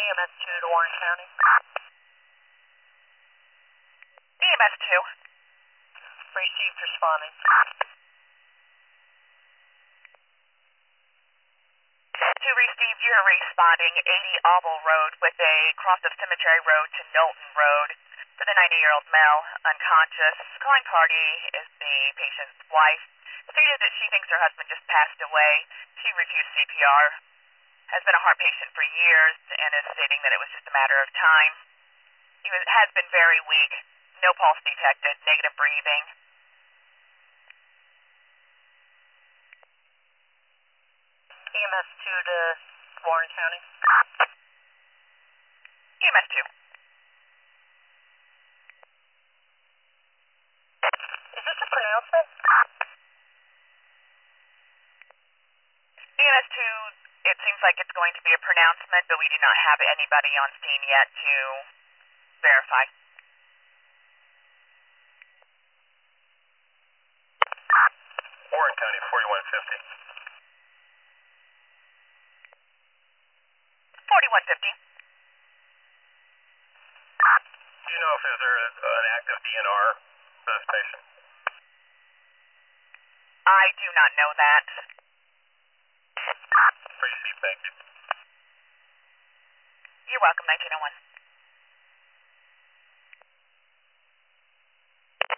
EMS 2 to Warren County. EMS 2. Received, responding. 2 received, you're responding 80 Oval Road with a cross of Cemetery Road to Knowlton Road for the 90-year-old male, unconscious. Calling party is the patient's wife. Stated that she thinks her husband just passed away. She refused CPR. Has been a heart patient for years and is stating that it was just a matter of time. Has been very weak. No pulse detected. Negative breathing. EMS 2 to Warren County. EMS 2. Is this a pronouncement? EMS 2, it seems like it's going to be a pronouncement, but we do not have anybody on scene yet to verify. Warren County, 4150. 4150. Do you know if there is an active DNR for this patient? I do not know that. Received, thank you. You're welcome, 1901.